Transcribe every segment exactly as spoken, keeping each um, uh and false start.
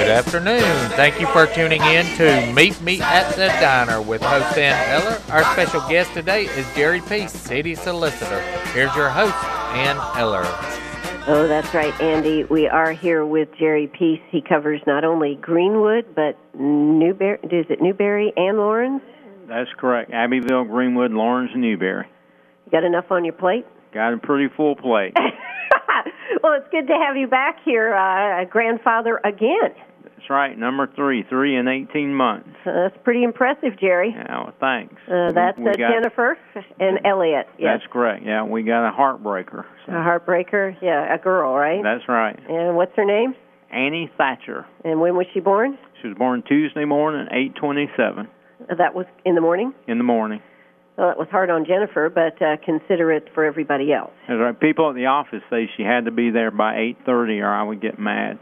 Good afternoon. Thank you for tuning in to Meet Me at the Diner with host Ann Eller. Our special guest today is Jerry Peace, City Solicitor. Here's your host, Ann Eller. Oh, that's right, Andy. We are here with Jerry Peace. He covers not only Greenwood, but Newberry, is it Newberry and Laurens? That's correct. Abbeville, Greenwood, Laurens, and Newberry. You got enough on your plate? Got a pretty full plate. Well, it's good to have you back here, uh, grandfather again. That's right, number three, three in eighteen months. Uh, that's pretty impressive, Jerry. Yeah, well, thanks. Uh, that's we uh, got, Jennifer and Elliot. Yes. That's correct. Yeah, we got a heartbreaker. So. A heartbreaker? Yeah, a girl, right? That's right. And what's her name? Annie Thatcher. And when was she born? She was born Tuesday morning, eight twenty-seven. Uh, that was in the morning? In the morning. Well, it was hard on Jennifer, but uh, considerate for everybody else. That's right. People at the office say she had to be there by eight thirty, or I would get mad.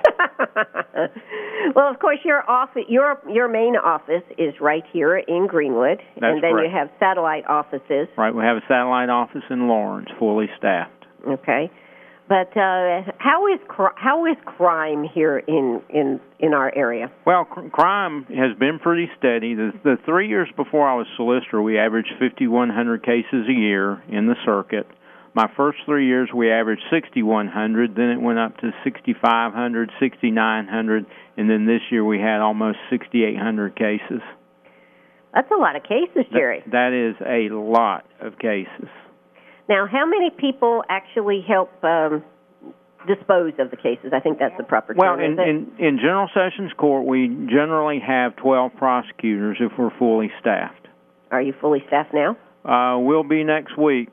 Well, of course, your office, your your main office is right here in Greenwood, That's and then correct. you have satellite offices. Right. We have a satellite office in Laurens, fully staffed. Okay. But uh, how is cr- how is crime here in, in, in our area? Well, cr- crime has been pretty steady. The, the three years before I was solicitor, we averaged fifty-one hundred cases a year in the circuit. My first three years, we averaged sixty-one hundred. Then it went up to sixty-five hundred, sixty-nine hundred, and then this year we had almost sixty-eight hundred cases. That's a lot of cases, Jerry. That, that is a lot of cases. Now, how many people actually help um, dispose of the cases? I think that's the proper term. Well, in, in, in General Sessions Court, we generally have twelve prosecutors if we're fully staffed. Are you fully staffed now? Uh, we'll be next week.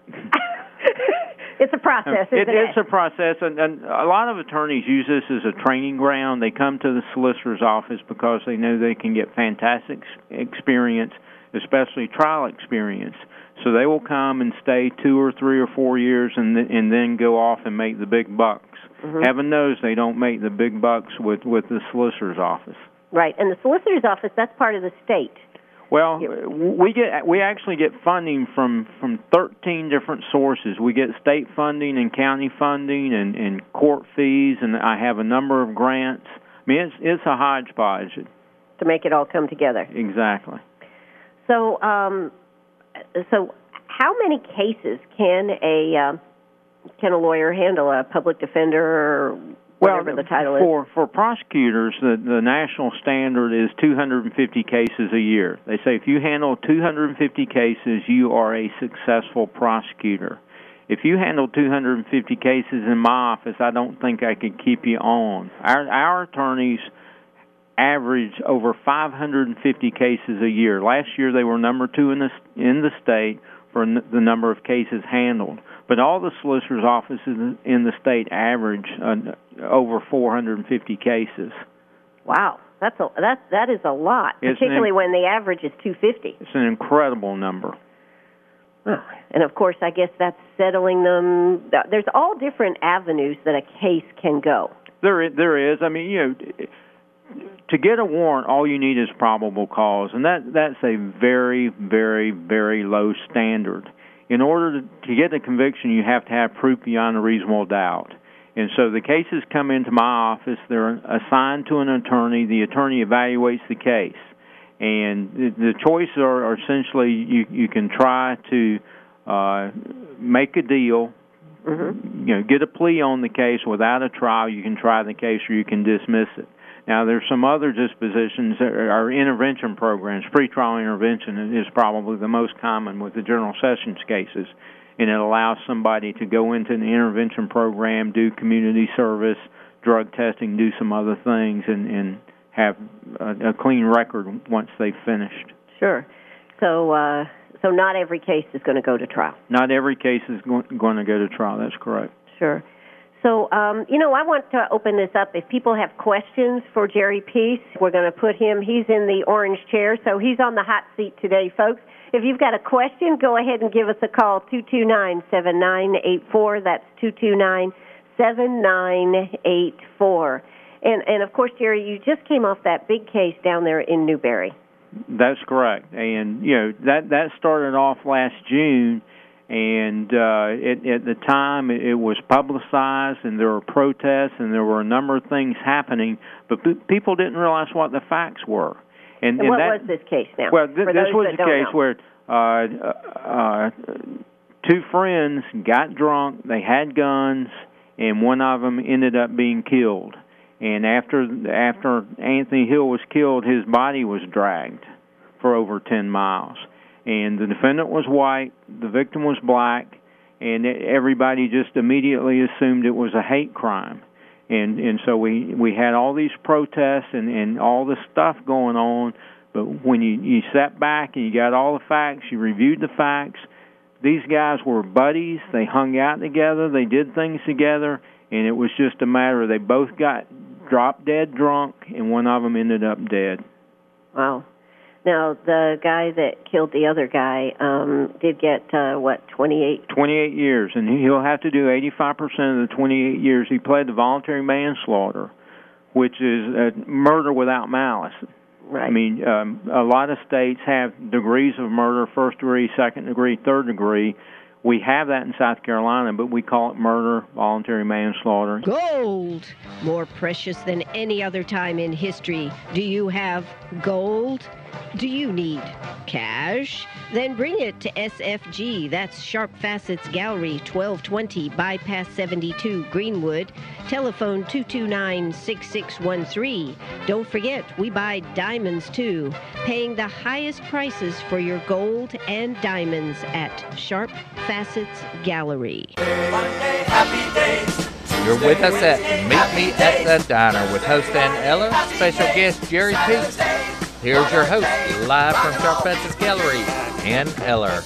It's a process, isn't it, it? It's a process, and, and a lot of attorneys use this as a training ground. They come to the solicitor's office because they know they can get fantastic experience, especially trial experience. So they will come and stay two or three or four years and, th- and then go off and make the big bucks. Mm-hmm. Heaven knows they don't make the big bucks with, with the solicitor's office. Right, and the solicitor's office, that's part of the state. Well, we get we actually get funding from, from thirteen different sources. We get state funding and county funding and, and court fees, and I have a number of grants. I mean, it's it's a hodgepodge. To make it all come together. Exactly. So, um, so how many cases can a uh, can a lawyer handle? A public defender, or whatever well, the title for, is? For prosecutors, the, the national standard is two hundred fifty cases a year. They say if you handle two hundred fifty cases, you are a successful prosecutor. If you handle two hundred fifty cases in my office, I don't think I could keep you on. Our, our attorneys average over five hundred fifty cases a year. Last year they were number two in the in the state for n- the number of cases handled. But all the solicitors' offices in the state average uh, over four hundred fifty cases. Wow, that's a, that that is a lot, it's particularly an, when the average is two hundred fifty. It's an incredible number. Oh, and of course, I guess that's settling them. There's all different avenues that a case can go. There, there is. I mean, you know, to get a warrant, all you need is probable cause, and that that's a very, very, very low standard. In order to, to get a conviction, you have to have proof beyond a reasonable doubt. And so the cases come into my office. They're assigned to an attorney. The attorney evaluates the case. And the, the choices are, are essentially you, you can try to uh, make a deal, mm-hmm. you know, get a plea on the case without a trial. You can try the case or you can dismiss it. Now, there's some other dispositions. Our intervention programs, pretrial intervention is probably the most common with the General Sessions cases, and it allows somebody to go into an intervention program, do community service, drug testing, do some other things, and, and have a, a clean record once they've finished. Sure. So, uh, so not every case is going to go to trial. Not every case is go- going to go to trial. That's correct. Sure. So, um, you know, I want to open this up. If people have questions for Jerry Peace, we're going to put him, he's in the orange chair, so he's on the hot seat today, folks. If you've got a question, go ahead and give us a call, two two nine, seven nine eight four. That's two two nine, seven nine eight four. And, and, of course, Jerry, you just came off that big case down there in Newberry. That's correct. And, you know, that, that started off last June. And uh, it, at the time, it, it was publicized, and there were protests, and there were a number of things happening, but p- people didn't realize what the facts were. And, and, and what that, was this case now? Well, th- this was a case know. where uh, uh, two friends got drunk, they had guns, and one of them ended up being killed. And after after Anthony Hill was killed, his body was dragged for over ten miles. And the defendant was white, the victim was black, and everybody just immediately assumed it was a hate crime. And and so we, we had all these protests and, and all this stuff going on, but when you, you sat back and you got all the facts, you reviewed the facts, these guys were buddies, they hung out together, they did things together, and it was just a matter of they both got dropped dead drunk, and one of them ended up dead. Wow. Now, the guy that killed the other guy um, did get, uh, what, twenty-eight? twenty-eight years, and he'll have to do eighty-five percent of the twenty-eight years. He pled to voluntary manslaughter, which is uh, murder without malice. Right. I mean, um, a lot of states have degrees of murder, first degree, second degree, third degree. We have that in South Carolina, but we call it murder, voluntary manslaughter. Gold, more precious than any other time in history. Do you have gold? Do you need cash? Then bring it to S F G. That's Sharp Facets Gallery, twelve twenty Bypass seventy-two, Greenwood. Telephone two two nine, six six one three. Don't forget, we buy diamonds too. Paying the highest prices for your gold and diamonds at Sharp Facets Gallery. Monday, happy days. You're with us at Meet Me at the Diner with host Ann Eller, special guest Jerry Peace. Here's your host, live from Sharp Facets Gallery, Ann Eller.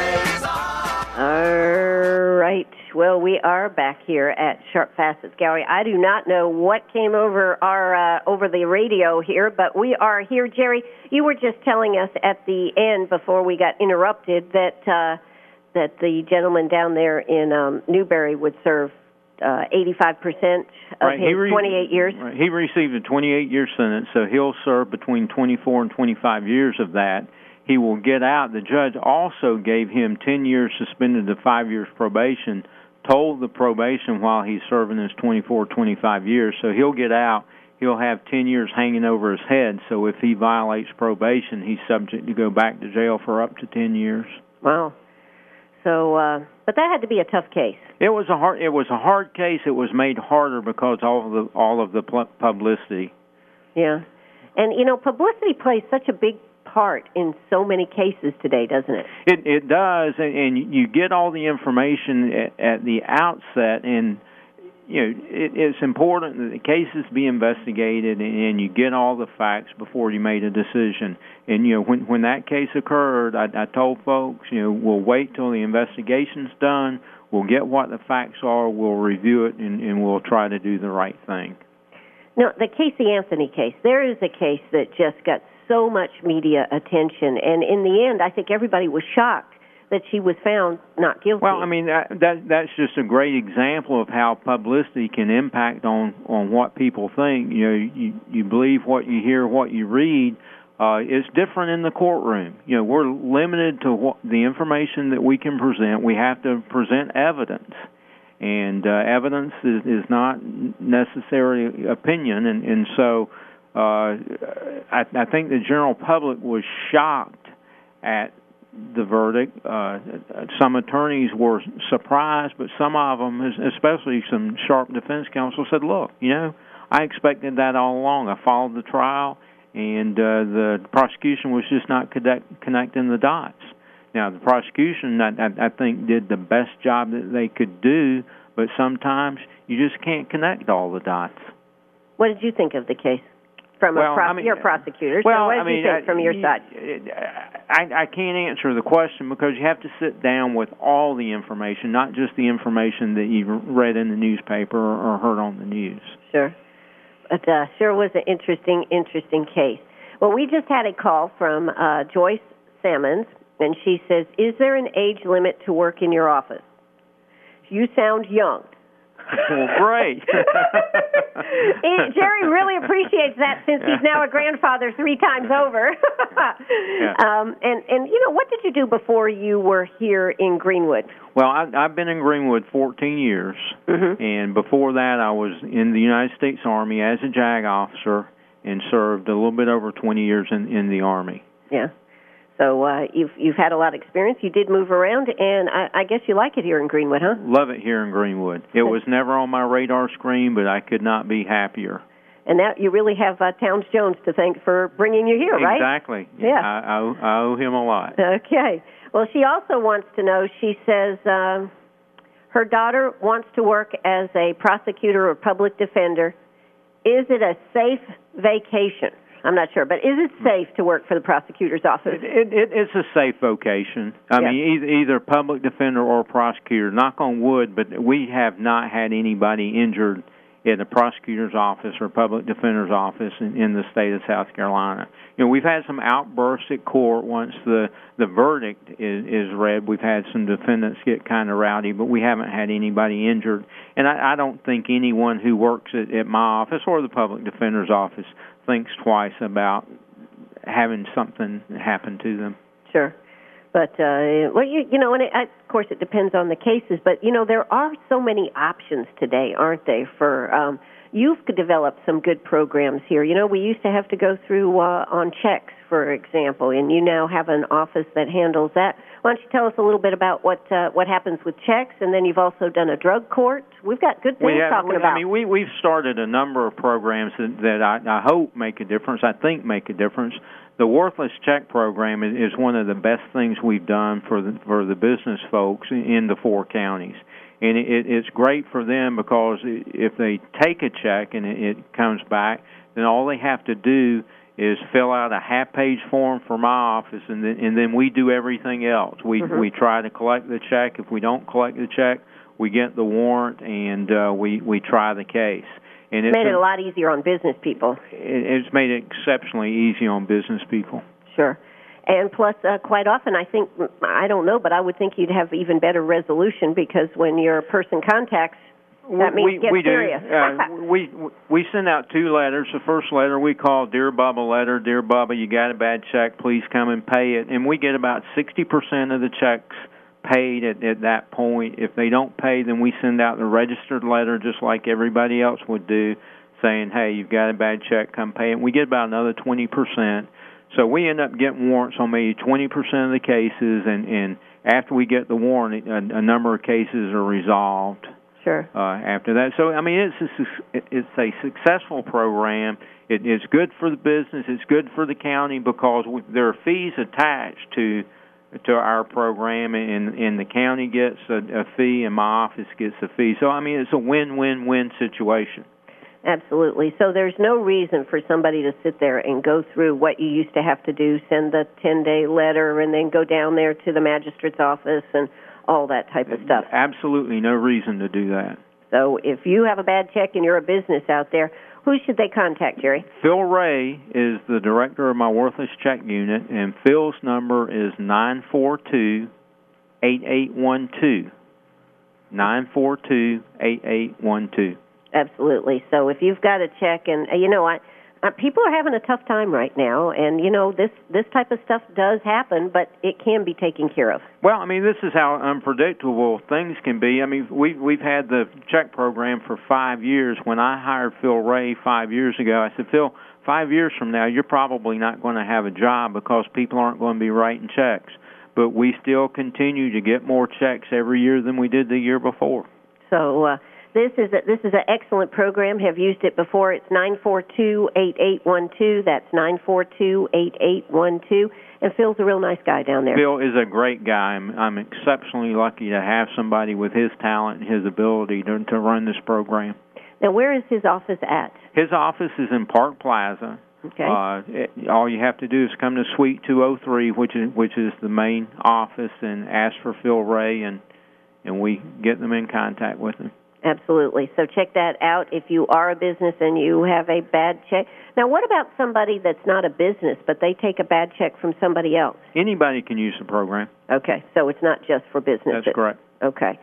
All right. Well, we are back here at Sharp Facets Gallery. I do not know what came over our uh, over the radio here, but we are here. Jerry, you were just telling us at the end before we got interrupted that uh, that the gentleman down there in um, Newberry would serve Uh, eighty-five percent of right. his re- twenty-eight years? Right. He received a twenty-eight year sentence, so he'll serve between twenty-four and twenty-five years of that. He will get out. The judge also gave him ten years suspended to five years probation, told the probation while he's serving his twenty-four, twenty-five years, so he'll get out. He'll have ten years hanging over his head, so if he violates probation, he's subject to go back to jail for up to ten years. Wow. So, uh, but that had to be a tough case. It was a hard. It was a hard case. It was made harder because all of the all of the publicity. Yeah, and you know, publicity plays such a big part in so many cases today, doesn't it? It it does, and, and you get all the information at, at the outset, and you know it, it's important that the cases be investigated, and you get all the facts before you made a decision. And you know, when when that case occurred, I, I told folks, you know, we'll wait till the investigation's done. We'll get what the facts are. We'll review it, and, and we'll try to do the right thing. Now, the Casey Anthony case, there is a case that just got so much media attention, and in the end, I think everybody was shocked that she was found not guilty. Well, I mean, that, that that's just a great example of how publicity can impact on, on what people think. You know, you, you believe what you hear, what you read. Uh, it's different in the courtroom. You know, we're limited to what, the information that we can present. We have to present evidence, and uh, evidence is, is not necessarily opinion. And, and so uh, I, I think the general public was shocked at the verdict. Uh, some attorneys were surprised, but some of them, especially some sharp defense counsel, said, look, you know, I expected that all along. I followed the trial, and uh, the prosecution was just not connect, connecting the dots. Now, the prosecution, I, I, I think, did the best job that they could do, but sometimes you just can't connect all the dots. What did you think of the case? From well, a pros- I mean, your prosecutor, well, so what did I mean, you think I, from your you, side? I, I can't answer the question because you have to sit down with all the information, not just the information that you read in the newspaper or, or heard on the news. Sure. But uh, sure was an interesting, interesting case. Well, we just had a call from uh, Joyce Sammons, and she says, is there an age limit to work in your office? You sound young. Well, great. Jerry really appreciates that since he's now a grandfather three times over. Yeah. um, and, and, you know, what did you do before you were here in Greenwood? Well, I, I've been in Greenwood fourteen years, mm-hmm. and before that I was in the United States Army as a JAG officer and served a little bit over twenty years in, in the Army. Yeah. So uh, you've you've had a lot of experience. You did move around, and I, I guess you like it here in Greenwood, huh? Love it here in Greenwood. It was never on my radar screen, but I could not be happier. And now you really have uh, Towns Jones to thank for bringing you here, right? Exactly. Yeah. I, I, owe, I owe him a lot. Okay. Well, she also wants to know, she says uh, her daughter wants to work as a prosecutor or public defender. Is it a safe vacation? I'm not sure, but is it safe to work for the prosecutor's office? It, it, it's a safe vocation. I yeah. mean, either, either public defender or prosecutor. Knock on wood, but we have not had anybody injured in the prosecutor's office or public defender's office in, in the state of South Carolina. You know, we've had some outbursts at court once the the verdict is, is read. We've had some defendants get kind of rowdy, but we haven't had anybody injured. And I, I don't think anyone who works at, at my office or the public defender's office thinks twice about having something happen to them. Sure. But, uh, well, you, you know, and it, of course it depends on the cases, but, you know, there are so many options today, aren't they, for, um, you've developed some good programs here. You know, we used to have to go through uh, on checks, for example, and you now have an office that handles that. Why don't you tell us a little bit about what uh, what happens with checks, and then you've also done a drug court. We've got good things we have, talking we, about. I mean, we, we've started a number of programs that, that I, I hope make a difference, I think make a difference. The Worthless Check program is one of the best things we've done for the, for the business folks in the four counties. And it, it's great for them because if they take a check and it comes back, then all they have to do is fill out a half-page form for my office, and then, and then we do everything else. We mm-hmm. we try to collect the check. If we don't collect the check, we get the warrant, and uh, we, we try the case. And it's made it a lot easier on business people. It's made it exceptionally easy on business people. Sure. And plus, uh, quite often, I think, I don't know, but I would think you'd have even better resolution because when your person contacts, that means we, get we serious. Do. uh, we we send out two letters. The first letter we call Dear Bubba letter. Dear Bubba, you got a bad check. Please come and pay it. And we get about sixty percent of the checks paid at, at that point. If they don't pay, then we send out the registered letter just like everybody else would do, saying, hey, you've got a bad check, come pay it. And we get about another twenty percent. So we end up getting warrants on maybe twenty percent of the cases, and, and after we get the warrant, a, a number of cases are resolved. Sure. Uh, after that, so I mean, it's a, it's a successful program. It, it's good for the business. It's good for the county because we, there are fees attached to to our program, and, and the county gets a, a fee, and my office gets a fee. So I mean, it's a win-win-win situation. Absolutely. So there's no reason for somebody to sit there and go through what you used to have to do, send the ten-day letter, and then go down there to the magistrate's office and all that type of stuff. Absolutely no reason to do that. So if you have a bad check and you're a business out there, who should they contact, Jerry? Phil Ray is the director of my Worthless Check unit, and Phil's number is nine four two, eight eight one two. nine four two, eight eight one two. Absolutely. So if you've got a check, and, uh, you know, I, uh, people are having a tough time right now, and, you know, this, this type of stuff does happen, but it can be taken care of. Well, I mean, this is how unpredictable things can be. I mean, we, we've had the check program for five years. When I hired Phil Ray five years ago, I said, Phil, five years from now, you're probably not going to have a job because people aren't going to be writing checks. But we still continue to get more checks every year than we did the year before. So, uh, This is a, this is an excellent program. Have used it before. It's nine four two, eight eight one two. That's nine four two, eight eight one two. And Phil's a real nice guy down there. Phil is a great guy. I'm, I'm exceptionally lucky to have somebody with his talent and his ability to, to run this program. Now, where is his office at? His office is in Park Plaza. Okay. Uh, it, all you have to do is come to Suite two oh three, which is which is the main office, and ask for Phil Ray, and and we get them in contact with him. Absolutely. So check that out if you are a business and you have a bad check. Now, what about somebody that's not a business, but they take a bad check from somebody else? Anybody can use the program. Okay. So it's not just for businesses. That's correct. Okay.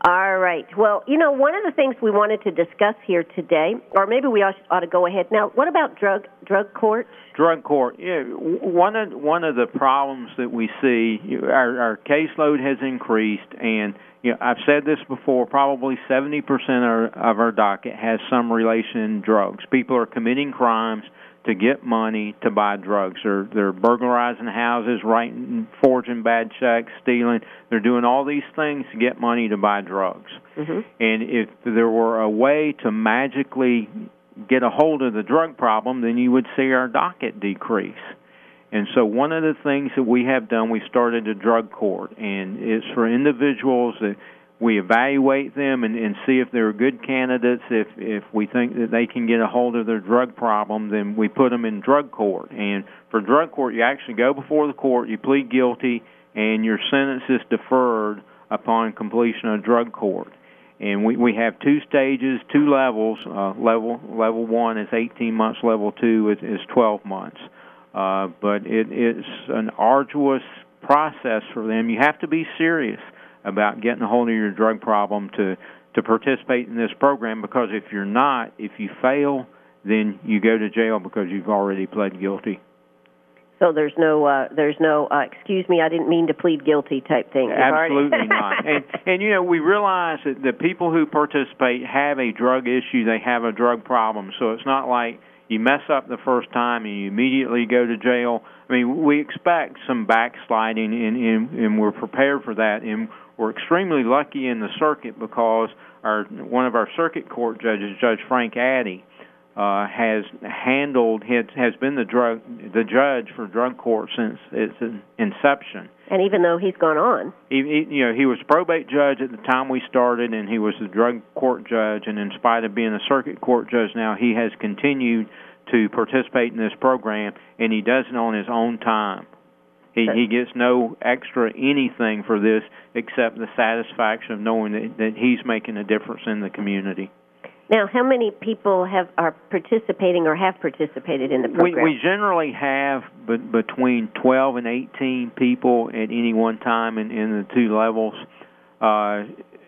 All right. Well, you know, one of the things we wanted to discuss here today, or maybe we ought to go ahead now. What about drug drug court? Drug court. Yeah. One of one of the problems that we see, our, our caseload has increased, and you know, I've said this before. Probably seventy percent of our docket has some relation to drugs. People are committing crimes to get money to buy drugs. They're, they're burglarizing houses, writing, forging bad checks, stealing. They're doing all these things to get money to buy drugs. Mm-hmm. And if there were a way to magically get a hold of the drug problem, then you would see our docket decrease. And so one of the things that we have done, we started a drug court, and it's for individuals that we evaluate them and, and see if they're good candidates. If if we think that they can get a hold of their drug problem, then we put them in drug court. And for drug court, you actually go before the court, you plead guilty, and your sentence is deferred upon completion of drug court. And we, we have two stages, two levels. Uh, level level one is eighteen months. Level two is, is twelve months. Uh, but it, it's an arduous process for them. You have to be serious about getting a hold of your drug problem to, to participate in this program, because if you're not, if you fail, then you go to jail because you've already pled guilty. So there's no, uh, there's no, uh, excuse me, I didn't mean to plead guilty type thing. Absolutely not. And, and, you know, we realize that the people who participate have a drug issue, they have a drug problem, so it's not like you mess up the first time and you immediately go to jail. I mean, we expect some backsliding, and, and, and we're prepared for that. And we're extremely lucky in the circuit because our one of our circuit court judges, Judge Frank Addy, uh, has handled has, has been the drug the judge for drug court since its inception. And even though he's gone on, he, he, you know, he was probate judge at the time we started, and he was the drug court judge. And in spite of being a circuit court judge now, he has continued to participate in this program, and he does it on his own time. He, he gets no extra anything for this except the satisfaction of knowing that, that he's making a difference in the community. Now, how many people have are participating or have participated in the program? We, we generally have b- between twelve and eighteen people at any one time in, in the two levels. Uh,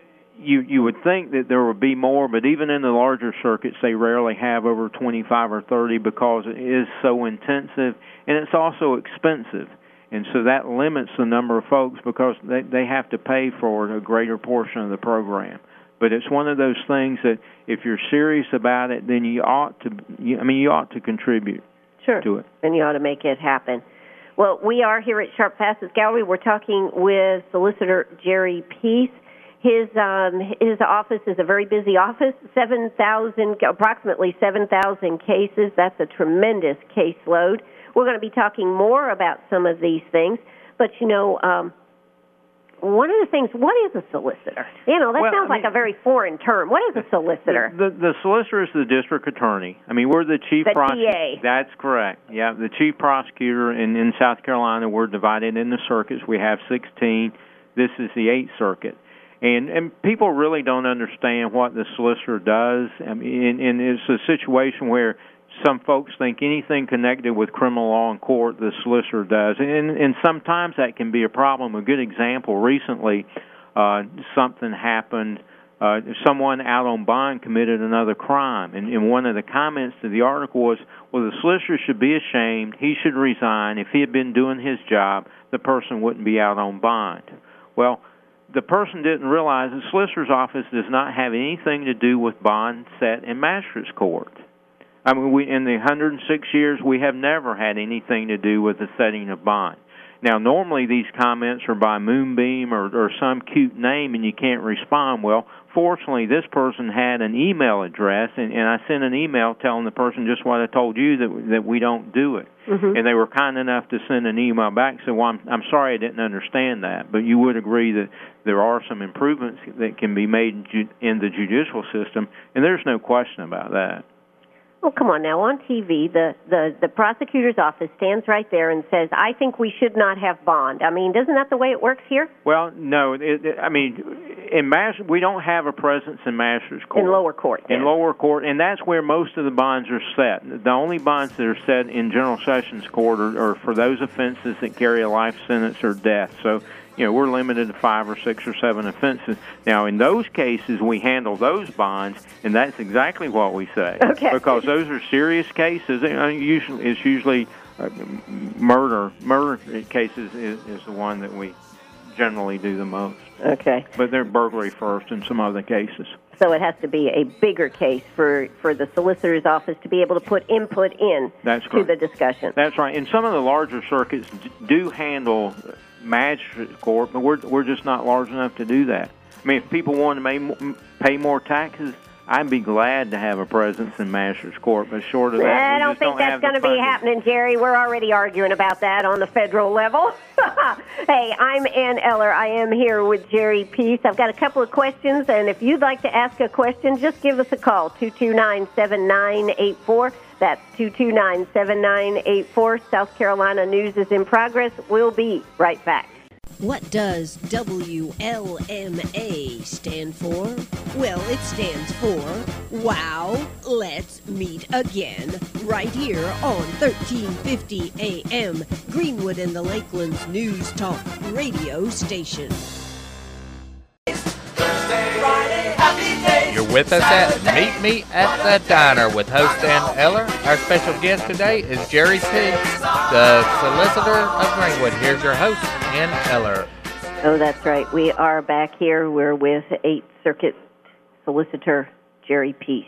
you you would think that there would be more, but even in the larger circuits, they rarely have over twenty-five or thirty because it is so intensive, and it's also expensive. And so that limits the number of folks because they, they have to pay for a greater portion of the program. But it's one of those things that if you're serious about it, then you ought to, you, I mean, you ought to contribute sure. to it. And you ought to make it happen. Well, we are here at Sharp Facets Gallery. We're talking with Solicitor Jerry Peace. His um, his office is a very busy office, seven thousand, approximately seven thousand cases. That's a tremendous caseload. We're going to be talking more about some of these things. But, you know, um, one of the things, what is a solicitor? You know, that well, sounds I mean, like a very foreign term. What is a solicitor? The, the, the solicitor is the district attorney. I mean, we're the chief the prosecutor. D A. That's correct. Yeah, the chief prosecutor. In, in South Carolina, we're divided into circuits. We have sixteen. This is the eighth circuit. And and people really don't understand what the solicitor does. I mean, and, and it's a situation where some folks think anything connected with criminal law in court, the solicitor does. And, and sometimes that can be a problem. A good example, recently uh, something happened. Uh, someone out on bond committed another crime. And, and one of the comments to the article was, well, the solicitor should be ashamed. He should resign. If he had been doing his job, the person wouldn't be out on bond. Well, the person didn't realize the solicitor's office does not have anything to do with bond set in magistrate's court. I mean, we, in the one hundred six years, we have never had anything to do with the setting of bond. Now, normally these comments are by Moonbeam or, or some cute name, and you can't respond. Well, fortunately, this person had an email address, and, and I sent an email telling the person just what I told you, that that we don't do it. Mm-hmm. And they were kind enough to send an email back. So, well, I'm, I'm sorry I didn't understand that, but you would agree that there are some improvements that can be made in, ju- in the judicial system, and there's no question about that. Well, come on now. On T V, the, the, the prosecutor's office stands right there and says, I think we should not have bond. I mean, isn't that the way it works here? Well, no. It, it, I mean, in master, we don't have a presence in master's court. In lower court. In yeah. lower court, and that's where most of the bonds are set. The only bonds that are set in general sessions court are, are for those offenses that carry a life sentence or death. So you know, we're limited to five or six or seven offenses. Now, in those cases, we handle those bonds, and that's exactly what we say. Okay. Because those are serious cases. And usually, it's usually uh, murder. Murder cases is, is the one that we generally do the most. Okay. But they're burglary first in some other cases. So it has to be a bigger case for, for the solicitor's office to be able to put input in That's to correct. the discussion. That's right. And some of the larger circuits d- do handle magistrate court, but we're we're just not large enough to do that. I mean, if people want to may, pay more taxes, I'd be glad to have a presence in magistrate's court, but short of that, I we don't just think don't that's have going the to be funding. happening, Jerry. We're already arguing about that on the federal level. Hey, I'm Ann Eller. I am here with Jerry Peace. I've got a couple of questions, and if you'd like to ask a question, just give us a call, two two nine, seven nine eight four. That's two two nine, seven nine eight four. South Carolina News is in progress. We'll be right back. What does W L M A stand for? Well, it stands for Wow, Let's Meet Again, right here on thirteen fifty A M, Greenwood and the Lakelands News Talk radio station. You're with us at Meet Me at the Diner with host Ann Eller. Our special guest today is Jerry Peace, the solicitor of Greenwood. Here's your host, Ann Eller. Oh, that's right. We are back here. We're with Eighth Circuit Solicitor Jerry Peace.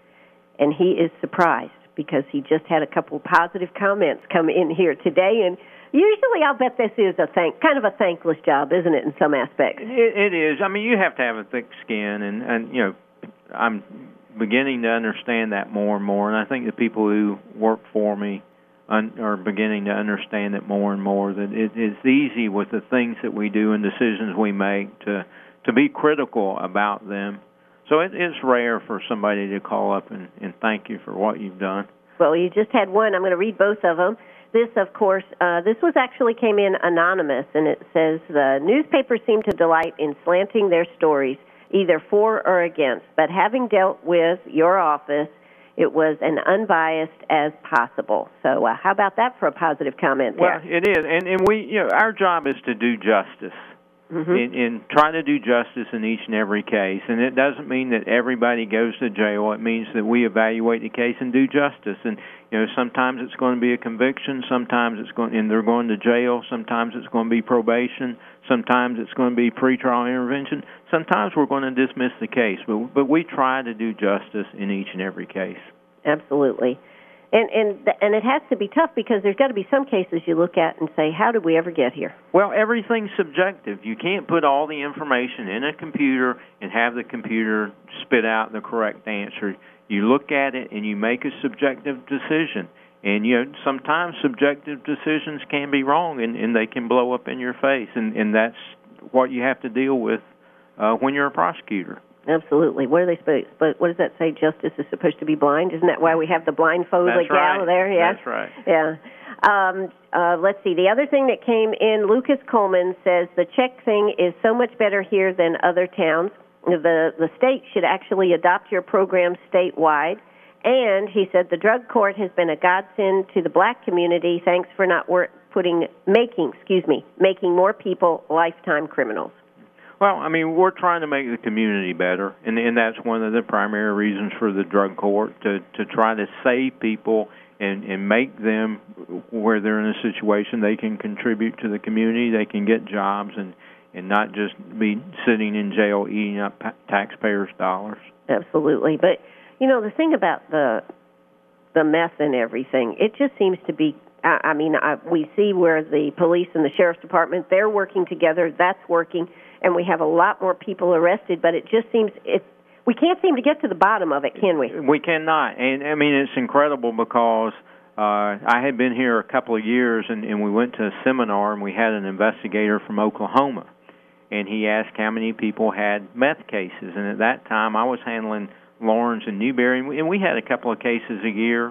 And he is surprised because he just had a couple positive comments come in here today. And usually I'll bet this is a thank, kind of a thankless job, isn't it, in some aspects? It, it is. I mean, you have to have a thick skin, and, and, you know, I'm beginning to understand that more and more, and I think the people who work for me un, are beginning to understand it more and more, that it, it's easy with the things that we do and decisions we make to, to be critical about them. So it, it's rare for somebody to call up and, and thank you for what you've done. Well, you just had one. I'm going to read both of them. This, of course, uh, this was actually came in anonymous, and it says, the newspapers seem to delight in slanting their stories, either for or against, but having dealt with your office, it was an unbiased as possible. So uh, how about that for a positive comment there? Well, it is, and, and we, you know, our job is to do justice. Mm-hmm. And, and try to do justice in each and every case. And it doesn't mean that everybody goes to jail. It means that we evaluate the case and do justice. And, you know, sometimes it's going to be a conviction. Sometimes it's going, and they're going to jail. Sometimes it's going to be probation. Sometimes it's going to be pretrial intervention. Sometimes we're going to dismiss the case. But, but we try to do justice in each and every case. Absolutely. And and and it has to be tough because there's got to be some cases you look at and say, how did we ever get here? Well, everything's subjective. You can't put all the information in a computer and have the computer spit out the correct answer. You look at it and you make a subjective decision. And, you know, sometimes subjective decisions can be wrong and, and they can blow up in your face. And, and that's what you have to deal with uh, when you're a prosecutor. Absolutely. What are they supposed? But what does that say? Justice is supposed to be blind. Isn't that why we have the blindfold That's gal right. there? Yeah. That's right. Yeah. Um, uh, let's see. The other thing that came in, Lucas Coleman says the check thing is so much better here than other towns. The the state should actually adopt your program statewide. And he said the drug court has been a godsend to the black community. Thanks for not work, putting making excuse me making more people lifetime criminals. Well, I mean, we're trying to make the community better, and, and that's one of the primary reasons for the drug court, to, to try to save people and, and make them, where they're in a situation, they can contribute to the community, they can get jobs, and, and not just be sitting in jail eating up taxpayers' dollars. Absolutely. But, you know, the thing about the the meth and everything, it just seems to be, I, I mean, I, we see where the police and the sheriff's department, they're working together, that's working, and we have a lot more people arrested, but it just seems it we can't seem to get to the bottom of it, can we? We cannot. And, I mean, it's incredible because uh, I had been here a couple of years, and, and we went to a seminar, and we had an investigator from Oklahoma, and he asked how many people had meth cases. And at that time, I was handling Lawrence and Newberry, and we, and we had a couple of cases a year.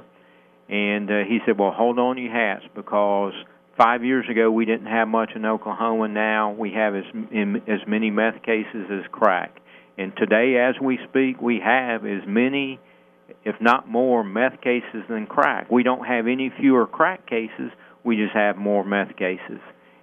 And uh, he said, well, hold on your hats, because five years ago we didn't have much in Oklahoma. Now we have as, in, as many meth cases as crack. And today, as we speak, we have as many, if not more, meth cases than crack. We don't have any fewer crack cases. We just have more meth cases.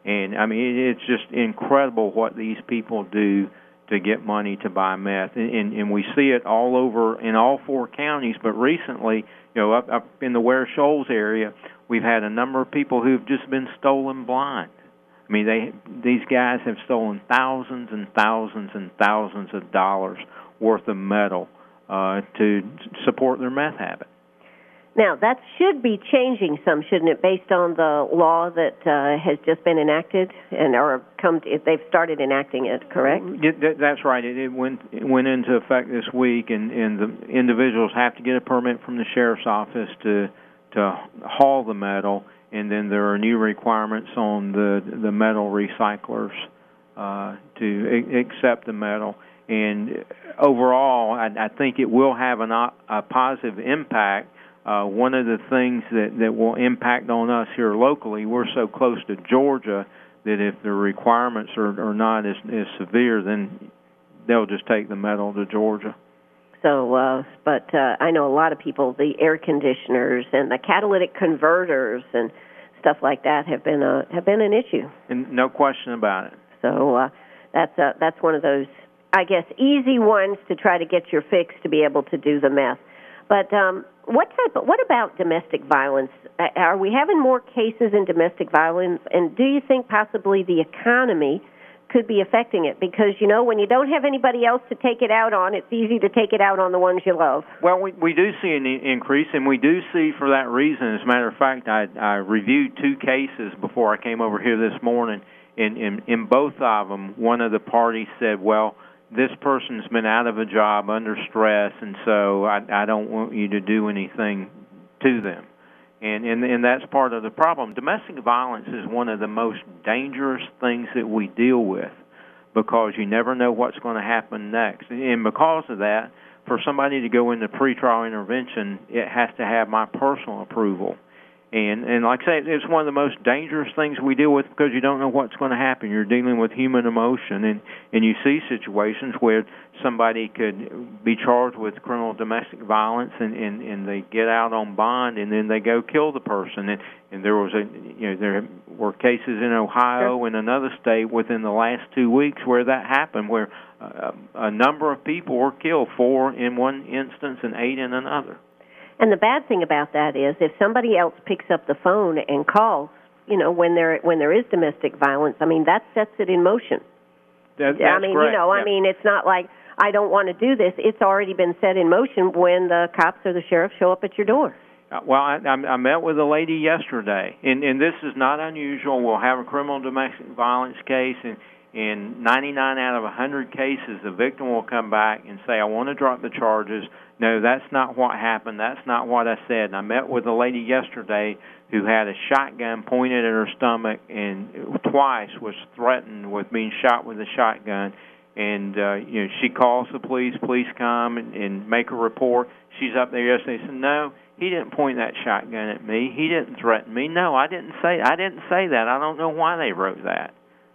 And, I mean, it's just incredible what these people do to get money to buy meth. And, and, and we see it all over in all four counties. But recently, you know, up, up in the Ware Shoals area, we've had a number of people who've just been stolen blind. I mean, they these guys have stolen thousands and thousands and thousands of dollars worth of metal uh, to support their meth habit. Now, that should be changing some, shouldn't it, based on the law that uh, has just been enacted, and or come to, they've started enacting it, correct? Yeah, that's right. It, it went it went into effect this week, and, and the individuals have to get a permit from the sheriff's office to to haul the metal. And then there are new requirements on the the metal recyclers uh, to a- accept the metal. And overall, I, I think it will have an, a positive impact. Uh, one of the things that, that will impact on us here locally, we're so close to Georgia that if the requirements are, are not as, as severe, then they'll just take the metal to Georgia. So, uh, but uh, I know a lot of people, the air conditioners and the catalytic converters and stuff like that have been a, have been an issue. And no question about it. So uh, that's a, that's one of those, I guess, easy ones to try to get your fix to be able to do the meth. But um, what type? Of, what about domestic violence? Are we having more cases in domestic violence? And do you think possibly the economy could be affecting it? Because, you know, when you don't have anybody else to take it out on, it's easy to take it out on the ones you love. Well, we, we do see an increase, and we do see for that reason. As a matter of fact, I, I reviewed two cases before I came over here this morning. In, in, in both of them, one of the parties said, well, this person's been out of a job under stress, and so I, I don't want you to do anything to them. And, and and that's part of the problem. Domestic violence is one of the most dangerous things that we deal with because you never know what's going to happen next. And because of that, for somebody to go into pretrial intervention, it has to have my personal approval. And and like I say, it's one of the most dangerous things we deal with because you don't know what's going to happen. You're dealing with human emotion, and, and you see situations where somebody could be charged with criminal domestic violence, and, and, and they get out on bond, and then they go kill the person. And, and there was a you know there were cases in Ohio and another state within the last two weeks where that happened, where uh, a number of people were killed, four in one instance and eight in another. And the bad thing about that is if somebody else picks up the phone and calls, you know, when there when there is domestic violence, I mean, that sets it in motion. That, that's I mean, correct. you know, yeah. I mean, it's not like I don't want to do this. It's already been set in motion when the cops or the sheriff show up at your door. Uh, well, I, I met with a lady yesterday, and, and this is not unusual. We'll have a criminal domestic violence case, and in ninety-nine out of one hundred cases, the victim will come back and say, I want to drop the charges. No, that's not what happened. That's not what I said. And I met with a lady yesterday who had a shotgun pointed at her stomach and twice was threatened with being shot with a shotgun. And, uh, you know, she calls the police. Police come and, and make a report. She's up there yesterday and said, no, he didn't point that shotgun at me. He didn't threaten me. No, I didn't say I didn't say that. I don't know why they wrote that.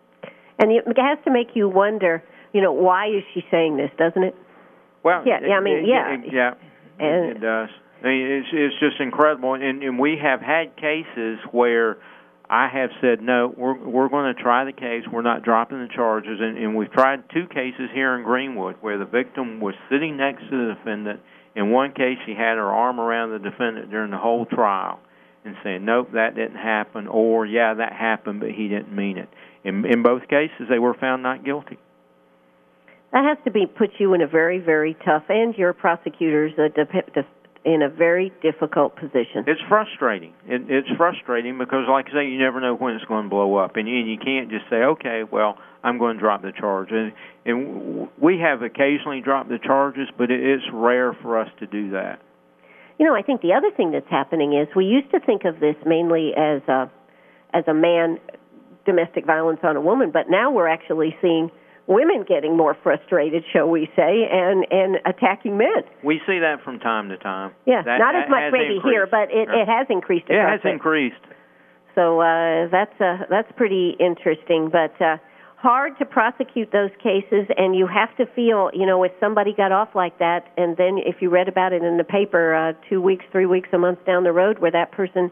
And it has to make you wonder, you know, why is she saying this, doesn't it? Well, yeah, yeah I mean, it, yeah. It, yeah, and, it does. I mean, it's, it's just incredible. And, and we have had cases where I have said, no, we're, we're going to try the case. We're not dropping the charges. And, and we've tried two cases here in Greenwood where the victim was sitting next to the defendant. In one case, she had her arm around the defendant during the whole trial and saying, nope, that didn't happen, or, yeah, that happened, but he didn't mean it. In, in both cases, they were found not guilty. That has to be put you in a very, very tough, and your prosecutors uh, in a very difficult position. It's frustrating. It, it's frustrating because, like I say, you never know when it's going to blow up, and you, and you can't just say, okay, well, I'm going to drop the charge. And, and we have occasionally dropped the charges, but it, it's rare for us to do that. You know, I think the other thing that's happening is we used to think of this mainly as a, as a man domestic violence on a woman, but now we're actually seeing women getting more frustrated, shall we say, and, and attacking men. We see that from time to time. Yeah, that, not that as much maybe increased. here, but it, it has increased. It has increased. So uh, that's uh, that's pretty interesting, but uh, hard to prosecute those cases, and you have to feel, you know, if somebody got off like that, and then if you read about it in the paper uh, two weeks, three weeks, a month down the road where that person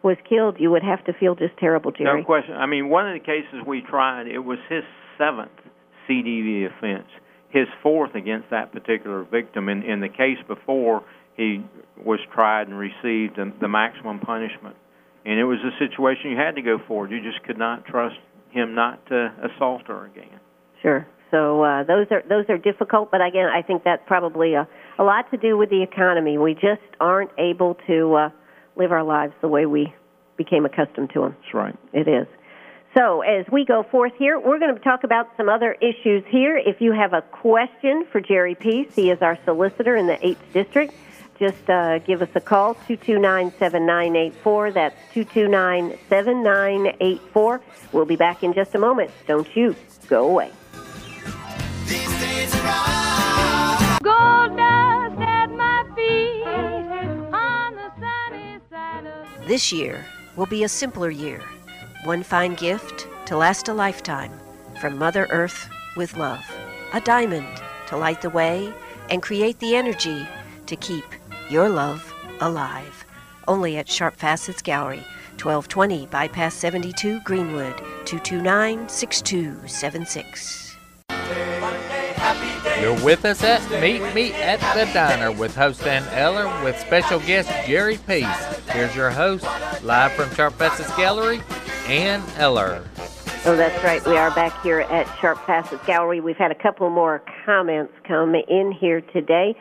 was killed, you would have to feel just terrible, Jerry. No question. I mean, one of the cases we tried, it was his seventh C D V offense, his fourth against that particular victim. In, in the case before, he was tried and received the, the maximum punishment. And it was a situation you had to go forward. You just could not trust him not to assault her again. Sure. So uh, those are those are difficult, but again, I think that's probably a, a lot to do with the economy. We just aren't able to uh, live our lives the way we became accustomed to them. That's right. It is. So as we go forth here, we're going to talk about some other issues here. If you have a question for Jerry Peace, he is our solicitor in the eighth District. Just uh, give us a call, two two nine, seven nine eight four. That's two two nine, seven nine eight four. We'll be back in just a moment. Don't you go away. These days are gold dust at my feet on the sunny side of... This year will be a simpler year. One fine gift to last a lifetime from Mother Earth with love. A diamond to light the way and create the energy to keep your love alive. Only at Sharp Facets Gallery, twelve twenty Bypass seventy-two Greenwood, two two nine, six two seven six. You're with us at Meet Me at the Diner with host Ann Eller with special guest Jerry Peace. Here's your host, live from Sharp Facets Gallery, Ann Eller. Oh, that's right. We are back here at Sharp Facets Gallery. We've had a couple more comments come in here today.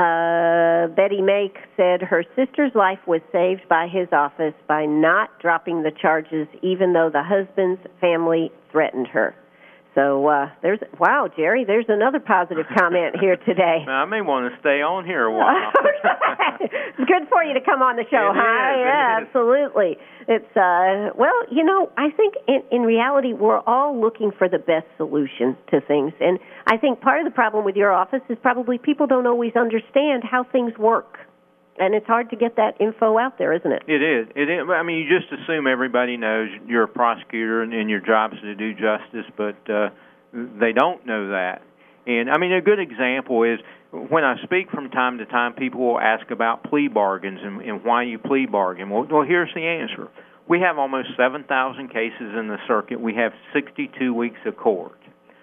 Uh, Betty Make said her sister's life was saved by his office by not dropping the charges, even though the husband's family threatened her. So uh, there's, wow, Jerry, there's another positive comment here today. I may want to stay on here a while. It's good for you to come on the show, It huh? is, Yeah, it is. absolutely. It's, uh, well, you know, I think in, in reality we're all looking for the best solution to things. And I think part of the problem with your office is probably people don't always understand how things work. And it's hard to get that info out there, isn't it? It is. It is. I mean, you just assume everybody knows you're a prosecutor and, and your job is to do justice, but uh, they don't know that. And, I mean, a good example is when I speak from time to time, people will ask about plea bargains and, and why you plea bargain. Well, well, here's the answer. We have almost seven thousand cases in the circuit. We have sixty-two weeks of court.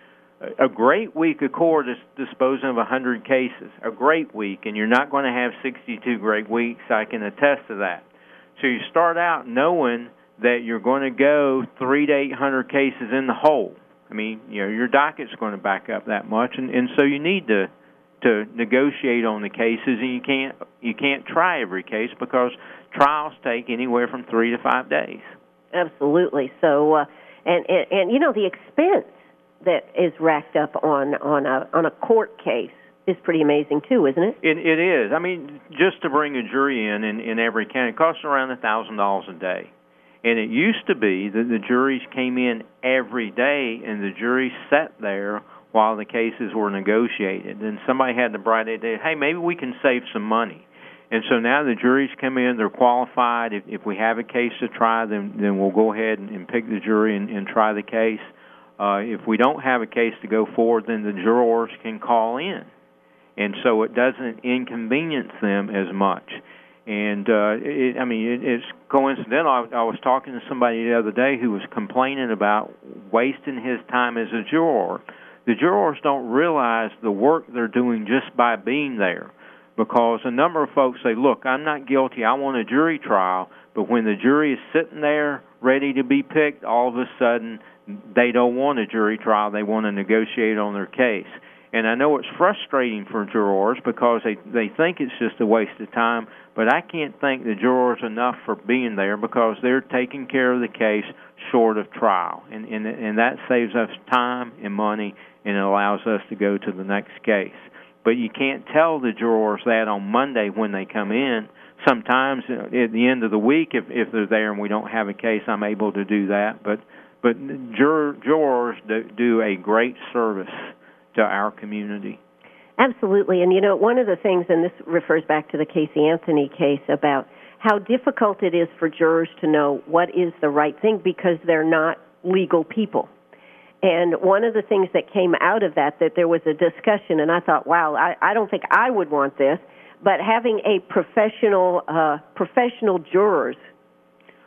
A great week of court is disposing of one hundred cases, a great week, and you're not going to have sixty-two great weeks. I can attest to that. So you start out knowing that you're going to go three to eight hundred cases in the hole. I mean, you know, your docket's going to back up that much, and, and so you need to to negotiate on the cases, and you can't you can't try every case because trials take anywhere from three to five days. Absolutely. So, uh, and, and and you know, the expense that is racked up on on a on a court case is pretty amazing too, isn't it? It, it is. I mean, just to bring a jury in in, in every county, it costs around a thousand dollars a day. And it used to be that the juries came in every day, and the jury sat there while the cases were negotiated. And somebody had the bright idea, hey, maybe we can save some money. And so now the juries come in, they're qualified. If, if we have a case to try, then, then we'll go ahead and, and pick the jury and, and try the case. Uh, if we don't have a case to go forward, then the jurors can call in. And so it doesn't inconvenience them as much. And, uh, it, I mean, it, it's coincidental. I, I was talking to somebody the other day who was complaining about wasting his time as a juror. The jurors don't realize the work they're doing just by being there, because a number of folks say, look, I'm not guilty, I want a jury trial, but when the jury is sitting there ready to be picked, all of a sudden they don't want a jury trial, they want to negotiate on their case. And I know it's frustrating for jurors because they, they think it's just a waste of time, but I can't thank the jurors enough for being there because they're taking care of the case short of trial. And, and, and that saves us time and money, and it allows us to go to the next case. But you can't tell the jurors that on Monday when they come in. Sometimes at the end of the week, if, if they're there and we don't have a case, I'm able to do that. But, but juror, jurors do, do a great service to our community. Absolutely. And, you know, one of the things, and this refers back to the Casey Anthony case, about how difficult it is for jurors to know what is the right thing because they're not legal people. And one of the things that came out of that, that there was a discussion, and I thought, wow, I, I don't think I would want this, but having a professional, uh, professional jurors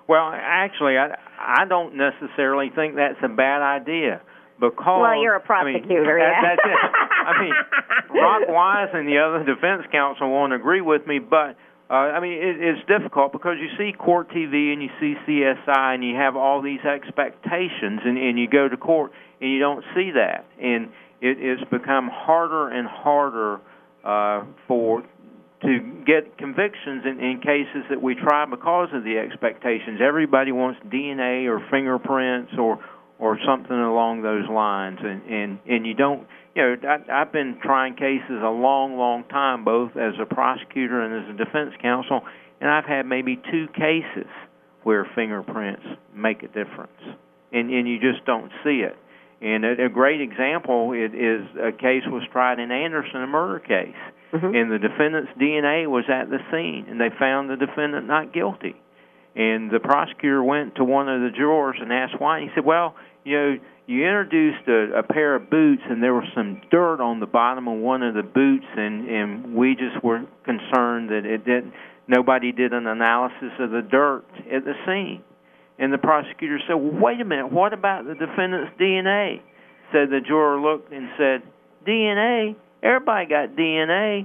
Well, actually, I, I don't necessarily think that's a bad idea. Because, well, you're a prosecutor, I mean, yeah. that, that's it. I mean, Rock Wise and the other defense counsel won't agree with me, but, uh, I mean, it, it's difficult because you see court T V and you see C S I and you have all these expectations, and, and you go to court and you don't see that. And it, it's become harder and harder uh, for to get convictions in, in cases that we try because of the expectations. Everybody wants D N A or fingerprints or or something along those lines, and, and, and you don't, you know, I, I've been trying cases a long, long time, both as a prosecutor and as a defense counsel, and I've had maybe two cases where fingerprints make a difference, and, and you just don't see it. And a, a great example is, is a case was tried in Anderson, a murder case, mm-hmm. and the defendant's D N A was at the scene, and they found the defendant not guilty. And the prosecutor went to one of the jurors and asked why, and he said, well, you know, you introduced a, a pair of boots, and there was some dirt on the bottom of one of the boots, and, and we just were concerned that it didn't, nobody did an analysis of the dirt at the scene. And the prosecutor said, well, wait a minute, what about the defendant's D N A? So the juror looked and said, D N A? Everybody got D N A.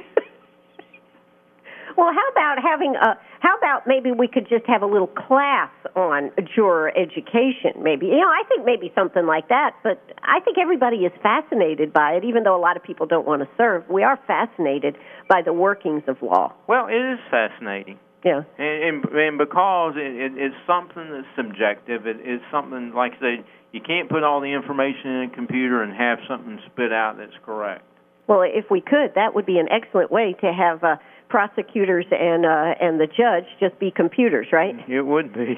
Well, how about having a, how about maybe we could just have a little class on juror education, maybe. You know, I think maybe something like that, but I think everybody is fascinated by it, even though a lot of people don't want to serve. We are fascinated by the workings of law. Well, it is fascinating. Yeah. And, and, and because it, it, it's something that's subjective, it, it's something, like I said, you can't put all the information in a computer and have something spit out that's correct. Well, if we could, that would be an excellent way to have uh, prosecutors and uh, and the judge just be computers, right? It would be.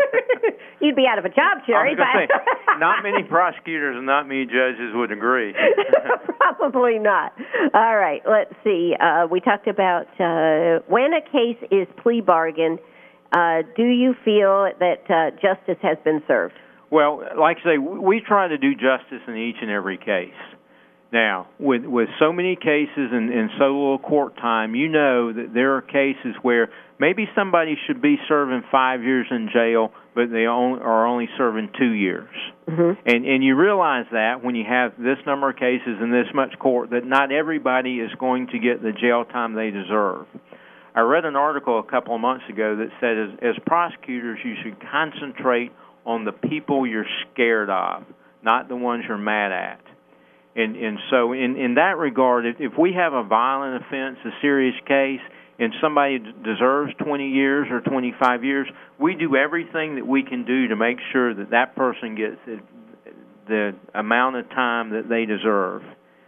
You'd be out of a job, Jerry. I was gonna say, not many prosecutors and not many judges would agree. Probably not. All right, let's see. Uh, we talked about uh, when a case is plea bargain, uh, do you feel that uh, justice has been served? Well, like I say, we try to do justice in each and every case. Now, with with so many cases and, and so little court time, you know that there are cases where maybe somebody should be serving five years in jail, but they only, are only serving two years. Mm-hmm. And and you realize that when you have this number of cases and this much court, that not everybody is going to get the jail time they deserve. I read an article a couple of months ago that said as, as prosecutors, you should concentrate on the people you're scared of, not the ones you're mad at. And, and so in, in that regard, if, if we have a violent offense, a serious case, and somebody d- deserves twenty years or twenty-five years, we do everything that we can do to make sure that that person gets the, the amount of time that they deserve.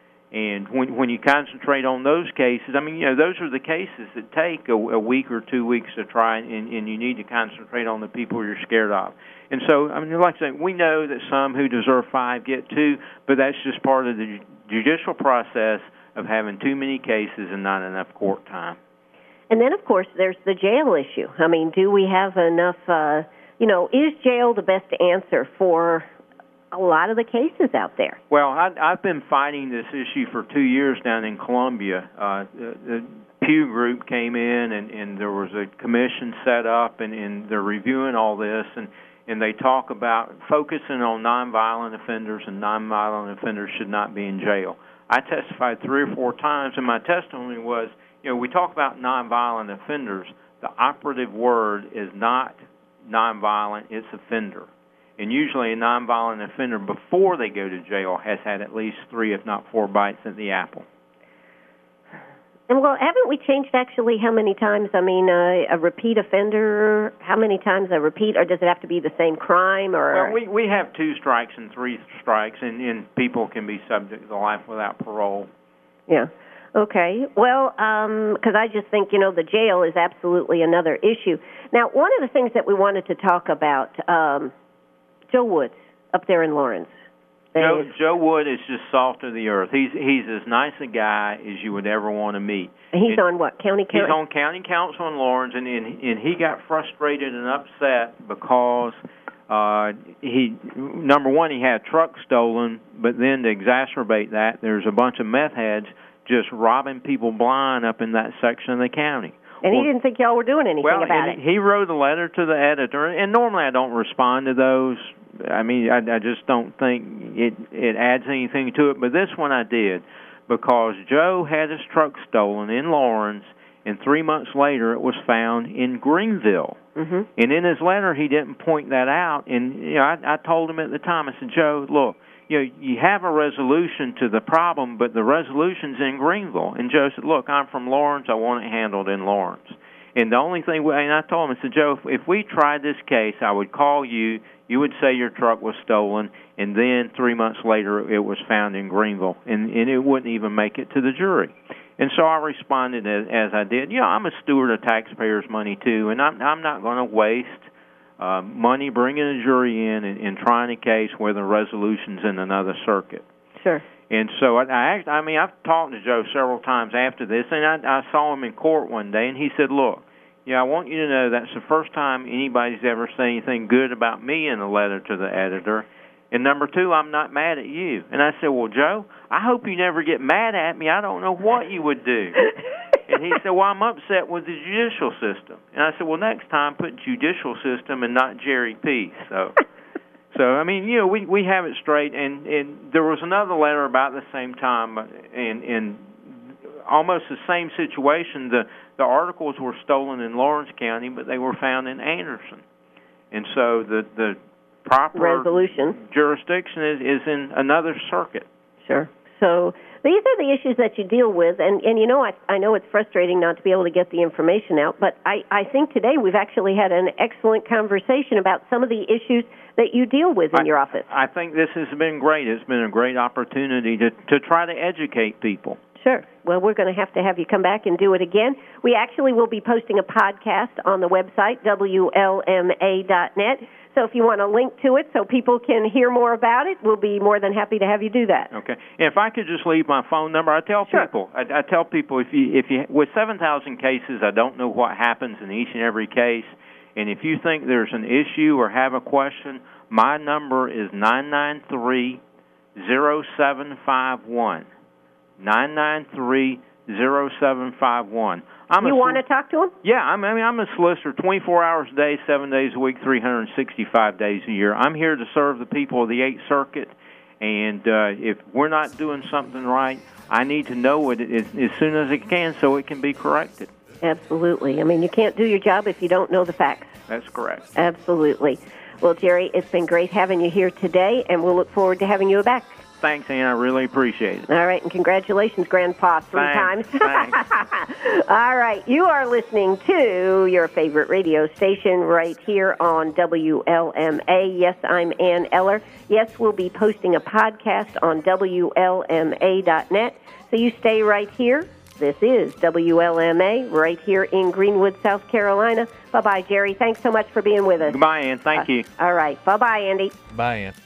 And when when you concentrate on those cases, I mean, you know, those are the cases that take a, a week or two weeks to try, and, and you need to concentrate on the people you're scared of. And so, I mean, like I said, we know that some who deserve five get two, but that's just part of the judicial process of having too many cases and not enough court time. And then, of course, there's the jail issue. I mean, do we have enough, uh, you know, is jail the best answer for a lot of the cases out there? Well, I, I've been fighting this issue for two years down in Columbia. Uh, the, the Pew Group came in, and, and there was a commission set up, and, and they're reviewing all this, and, and they talk about focusing on nonviolent offenders, and nonviolent offenders should not be in jail. I testified three or four times, and my testimony was, you know, we talk about nonviolent offenders. The operative word is not nonviolent, it's offender. And usually a nonviolent offender, before they go to jail, has had at least three, if not four, bites at the apple. And, well, haven't we changed actually how many times, I mean, uh, a repeat offender, how many times a repeat, or does it have to be the same crime? Or Well, we, we have two strikes and three strikes, and, and people can be subject to life without parole. Yeah. Okay. Well, because um, I just think, you know, the jail is absolutely another issue. Now, one of the things that we wanted to talk about, um, Joe Woods up there in Lawrence. Joe, Joe Wood is just salt of the earth. He's he's as nice a guy as you would ever want to meet. He's and on what, county council? He's on county council in Lawrence, and, and, and he got frustrated and upset because uh, he, number one, he had trucks stolen, but then to exacerbate that, there's a bunch of meth heads just robbing people blind up in that section of the county. And well, he didn't think y'all were doing anything well, about and it. He wrote a letter to the editor, and normally I don't respond to those. I mean, I, I just don't think it it adds anything to it. But this one I did, because Joe had his truck stolen in Lawrence, and three months later it was found in Greenville. Mm-hmm. And in his letter, he didn't point that out. And you know, I, I told him at the time, I said, Joe, look, you know, you have a resolution to the problem, but the resolution's in Greenville. And Joe said, look, I'm from Lawrence. I want it handled in Lawrence. And the only thing, and I told him, I said, Joe, if we tried this case, I would call you. You would say your truck was stolen, and then three months later it was found in Greenville, and, and it wouldn't even make it to the jury. And so I responded as, as I did. You know, I'm a steward of taxpayers' money too, and I'm, I'm not going to waste uh, money bringing a jury in and, and trying a case where the resolution's in another circuit. Sure. And so I, I, act, I mean, I've talked to Joe several times after this, and I, I saw him in court one day, and he said, "Look, yeah, I want you to know that's the first time anybody's ever said anything good about me in a letter to the editor. And number two, I'm not mad at you." And I said, "Well, Joe, I hope you never get mad at me. I don't know what you would do." And he said, "Well, I'm upset with the judicial system." And I said, "Well, next time put judicial system and not Jerry Peace." So, so I mean, you know, we we have it straight. And and there was another letter about the same time, and and almost the same situation. The the articles were stolen in Lawrence County, but they were found in Anderson, and so the the proper resolution jurisdiction is, is in another circuit. Sure. So these are the issues that you deal with, and, and you know, I, I know it's frustrating not to be able to get the information out, but I, I think today we've actually had an excellent conversation about some of the issues that you deal with in I, your office. I think this has been great. It's been a great opportunity to, to try to educate people. Sure. Well, we're going to have to have you come back and do it again. We actually will be posting a podcast on the website, W L M A dot net. So if you want a link to it so people can hear more about it, we'll be more than happy to have you do that. Okay. If I could just leave my phone number, I tell Sure. people, I, I tell people if you, if you, with seven thousand cases, I don't know what happens in each and every case. And if you think there's an issue or have a question, my number is nine nine three, zero seven five one. nine nine three, zero seven five one. I'm you a, want to talk to him? Yeah, I'm, I mean, I'm a solicitor twenty-four hours a day, seven days a week, three hundred sixty-five days a year. I'm here to serve the people of the Eighth Circuit, and uh, if we're not doing something right, I need to know it as, as soon as I can so it can be corrected. Absolutely. I mean, you can't do your job if you don't know the facts. That's correct. Absolutely. Well, Jerry, it's been great having you here today, and we'll look forward to having you back. Thanks, Ann. I really appreciate it. All right, and congratulations, Grandpa, three Thanks. times. Thanks. All right, you are listening to your favorite radio station right here on W L M A. Yes, I'm Ann Eller. Yes, we'll be posting a podcast on W L M A dot net, so you stay right here. This is W L M A right here in Greenwood, South Carolina. Bye-bye, Jerry. Thanks so much for being with us. Goodbye, Ann. Thank uh, you. All right. Bye-bye, Andy. Bye, Ann.